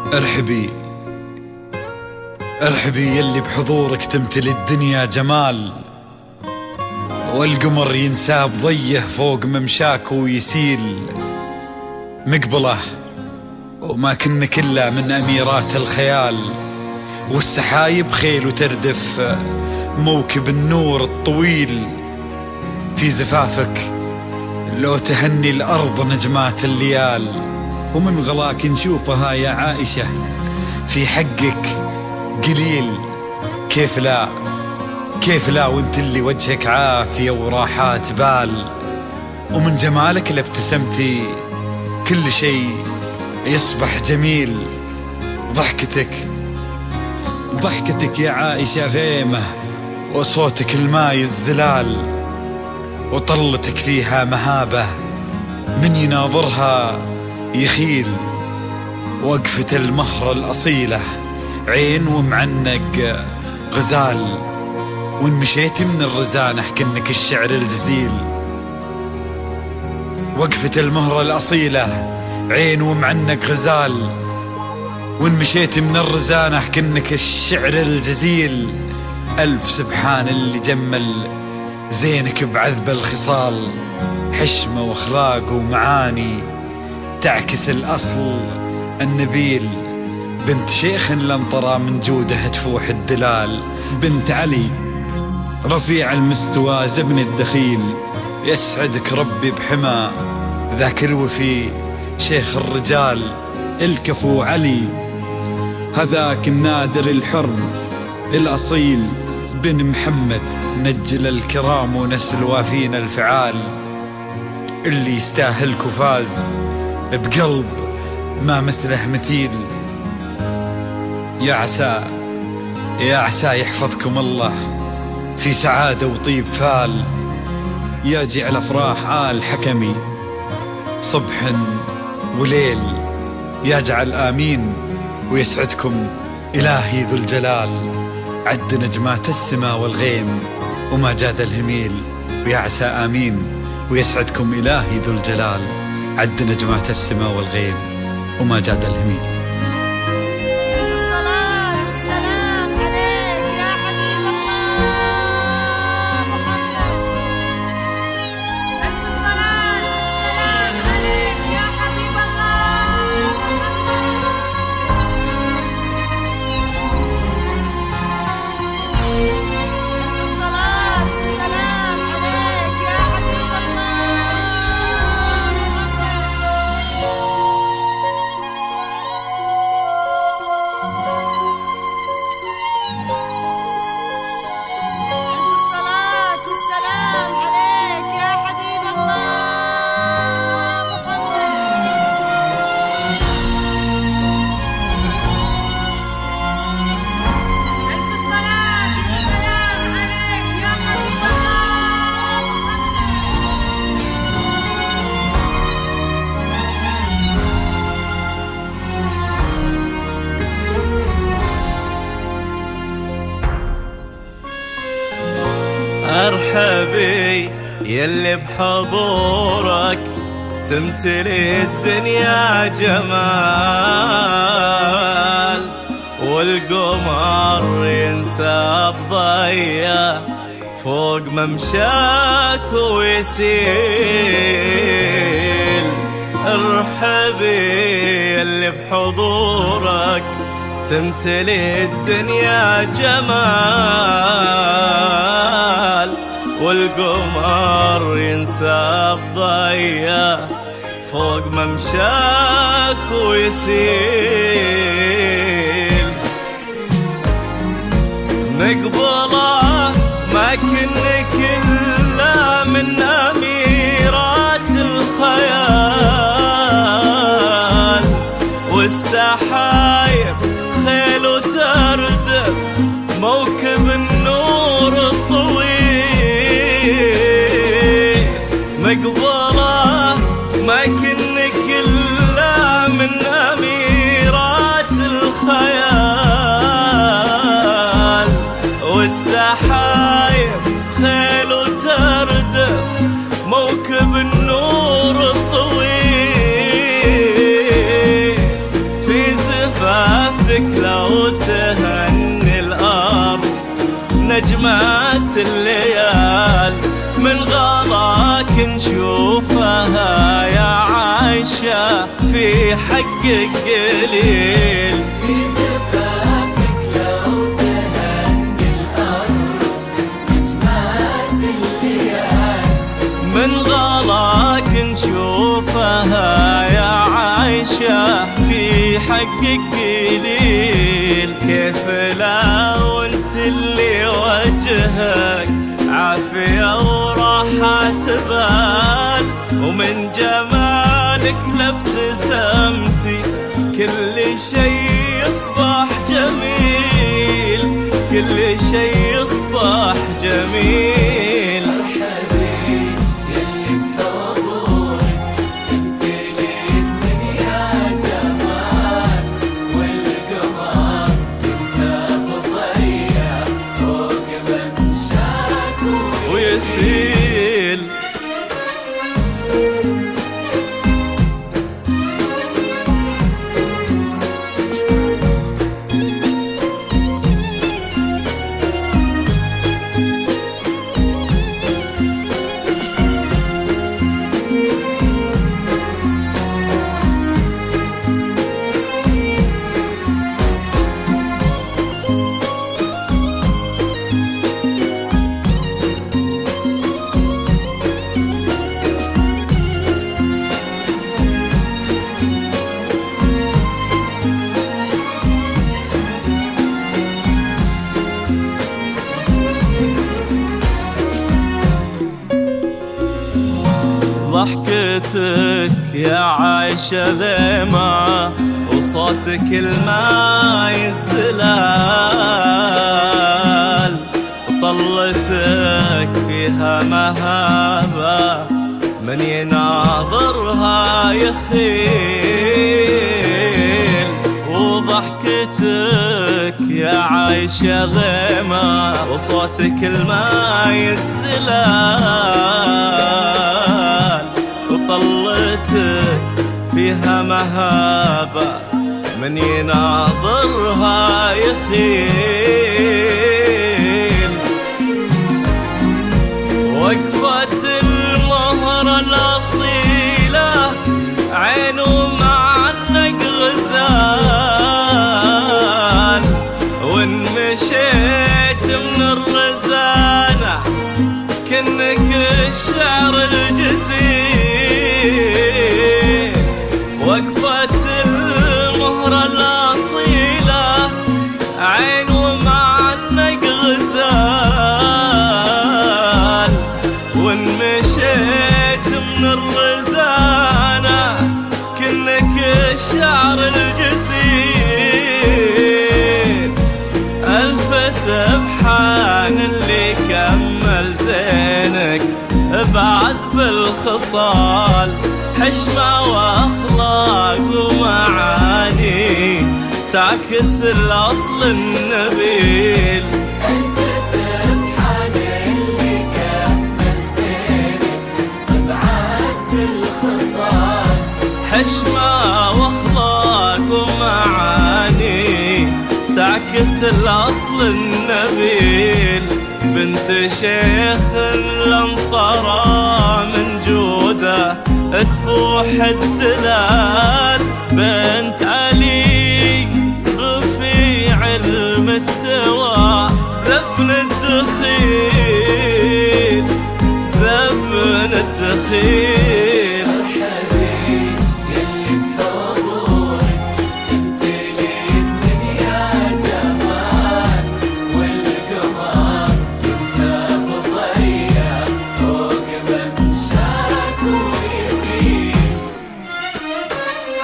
ارحبي ارحبي يلي بحضورك تمتلي الدنيا جمال، والقمر ينساب ضيه فوق ممشاك ويسيل مقبله، وما كنا كلا من أميرات الخيال، والسحايب خيل وتردف موكب النور الطويل. في زفافك لو تهني الأرض نجمات الليال، ومن غلاك نشوفها يا عائشة في حقك قليل. كيف لا كيف لا وانت اللي وجهك عافية وراحات بال، ومن جمالك لابتسمتي كل شيء يصبح جميل. ضحكتك يا عائشة غيمة، وصوتك الماي الزلال، وطلتك فيها مهابة من يناظرها يخيل. وقفة المهرة الأصيلة عين ومعنق غزال، وان مشيتي من الرزانة كنك الشعر الجزيل. وقفة المهرة الأصيلة عين ومعنق غزال، وان مشيتي من الرزانة كنك الشعر الجزيل. ألف سبحان اللي جمل زينك بعذب الخصال، حشمة واخلاق ومعاني تعكس الأصل النبيل. بنت شيخ لم ترى من جوده تفوح الدلال، بنت علي رفيع المستوى زبن الدخيل. يسعدك ربي بحما ذاك الوفي شيخ الرجال، الكفو علي هذاك النادر الحر الأصيل. بن محمد نجل الكرام ونسل وافين الفعال، اللي يستاهل كفاز بقلب ما مثله مثيل. يا عسى يحفظكم الله في سعادة وطيب فال، يا جعل أفراح آل حكمي صبح وليل. يا جعل آمين ويسعدكم إلهي ذو الجلال، عد نجمات السما والغيم وما جاد الهميل. ويا عسى آمين ويسعدكم إلهي ذو الجلال، عد نجمات السما والغيم وما جاد الهميل. ارحبي يلي بحضورك تمتلي الدنيا جمال، والقمر ينساب ضيه فوق ممشاك ويسيل. ارحبي يلي بحضورك تمتلي الدنيا جمال، والقمر ينساب ضيه فوق ممشاك ويسيل. مقبله ما كنك إلا من أميرات الخيال، والسحايب خيل وتردف موكب النور الطويل. مقبله ما كنك إلا من أميرات الخيال، والسحايب خيل وتردف موكب النور الطويل. في نجمات الليال من غلاك نشوفها يا عايشة في حقك قليل. في زفافك لو تهني الأرض نجمات الليال من غلاك نشوفها يا عايشة في حقك قليل. كيف لو انت اللي وجهك عافية وراحة تبان ومن جمالك لابتسامتي كل شي يصبح جميل، كل شي يصبح جميل. مرحبي يلي بحضورك تمتلي الدنيا جمال والقمر ينساب ضيع فوق منشاك ويسيل. ضحكتك يا عايشة ذيمة وصوتك الماء الزلال وطلتك فيها مهابة من يناظرها يخيل. وضحكتك يا عايشة ذيمة وصوتك الماء الزلال وطلتك فيها مهابة من يناظرها يخيل. وقفة المهرة الأصيلة عين ومعنق غزال وإن مشيت من الرزانة كأنك الشعر الجزيل. وقفة المهرة الأصيلة عين ومعنق غزال وإن مشيت من الرزانة كأنك الشعر الجزيل. ألف سبحان اللي كمل زينك بعد بالخصال حشمة وأخلاق ومعاني تعكس الأصل النبيل. ألف سبحان اللي كمل زينك بعد بالخصال حشمة وأخلاق ومعاني تعكس الأصل النبيل. بنت شيخ الأنطرة من جوده تفوح الدلال. بنت علي رفيع المستوى زبن الدخيل، زبن الدخيل. مرحبي يلي بحضورك تمتلي الدنيا جمال والقمر ينساب ضيع فوق منشاك ويسير.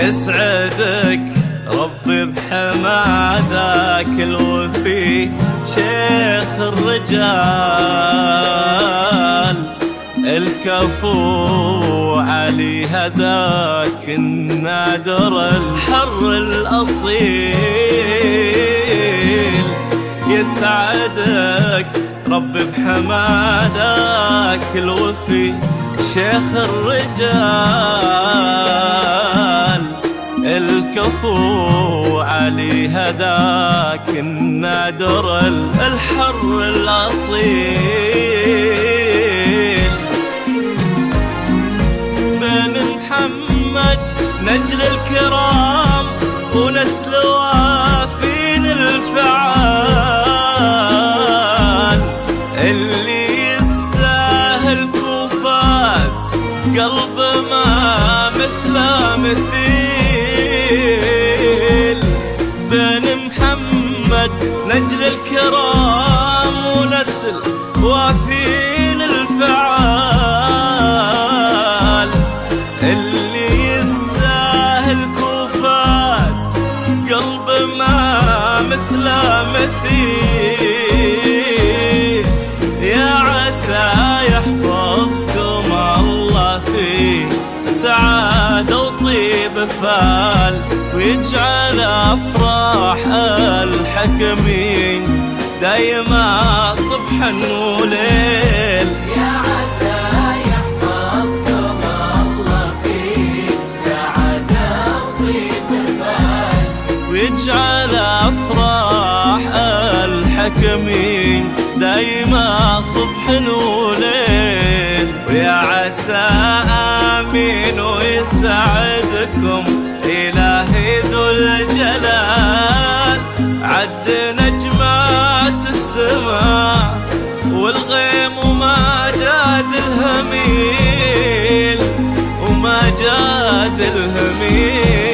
يسعدك ربي بحمادك الوفي شيخ الرجال الكفو علي هداك النادر الحر الأصيل يسعدك ربي بحمادك الوفي شيخ الرجال الكفو علي هداك النادر الحر الأصيل بن محمد نجل الكرام ونسل وافين الفعال اللي يستاهل كوفاز قلب ما مثله مثيل بن محمد نجل الكرام ونسل وافين الفعال اللي يستاهل كوفاز قلب ما مثله مثيل يا عسى يحفظكم الله في سعادة وطيب فال ويجعل أفراح الحكمين دايما صبحا وليل يا عسى يحفظكم الله في سعادة وطيب بال ويجعل أفراح الحكمين دايما صبح وليل ويا عسى آمين ويسعدكم إلهي ذو الجلال عد نجمات السماء والغيم وما جاد الهميل وما جاد الهميل